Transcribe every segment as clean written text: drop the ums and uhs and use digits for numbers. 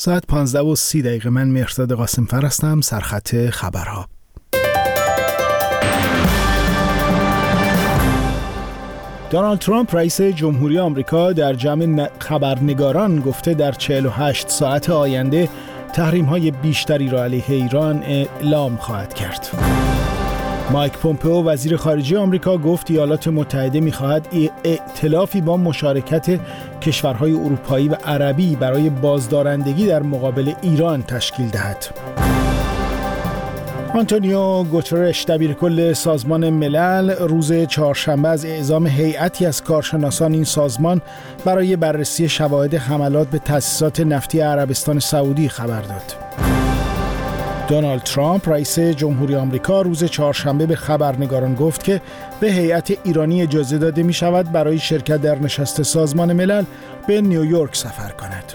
ساعت 15:30 من مهرداد قاسم‌فر هستم. سرخط خبرها. دونالد ترامپ رئیس جمهوری آمریکا در جمع خبرنگاران گفته در 48 ساعت آینده تحریم‌های بیشتری را علیه ایران اعلام خواهد کرد. مایک پومپئو وزیر خارجه آمریکا گفت ایالات متحده می‌خواهد ائتلافی با مشارکت کشورهای اروپایی و عربی برای بازدارندگی در مقابل ایران تشکیل دهد. آنتونیو گوترش دبیرکل سازمان ملل روز چهارشنبه از اعزام هیئتی از کارشناسان این سازمان برای بررسی شواهد حملات به تأسیسات نفتی عربستان سعودی خبر داد. دونالد ترامپ رئیس جمهوری آمریکا روز چهارشنبه به خبرنگاران گفت که به هیئت ایرانی اجازه داده می شود برای شرکت در نشست سازمان ملل به نیویورک سفر کند.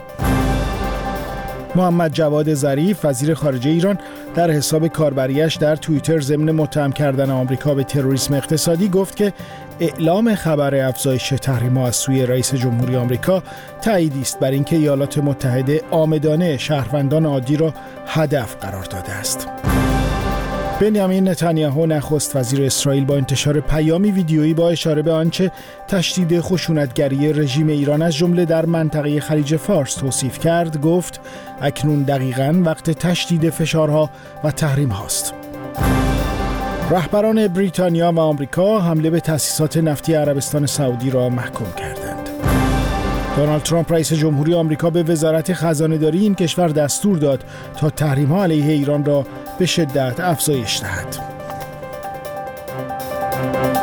محمد جواد ظریف وزیر خارجه ایران در حساب کاربریش در توییتر ضمن متهم کردن آمریکا به تروریسم اقتصادی گفت که اعلام خبر افزایش تحریم‌ها از سوی رئیس جمهوری آمریکا تأییدی است بر اینکه ایالات متحده عامدانه شهروندان عادی را هدف قرار داده است. بنیامین نتانیاهو نخست وزیر اسرائیل با انتشار پیامی ویدیویی با اشاره به آنچه تشدید خشونتگری رژیم ایران از جمله در منطقه خلیج فارس توصیف کرد گفت اکنون دقیقاً وقت تشدید فشارها و تحریم هاست. رهبران بریتانیا و آمریکا حمله به تأسیسات نفتی عربستان سعودی را محکوم کردند. دونالد ترامپ رئیس جمهوری آمریکا به وزارت خزانه‌داری این کشور دستور داد تا تحریم‌ها علیه ایران را به شدت افزایش دهد.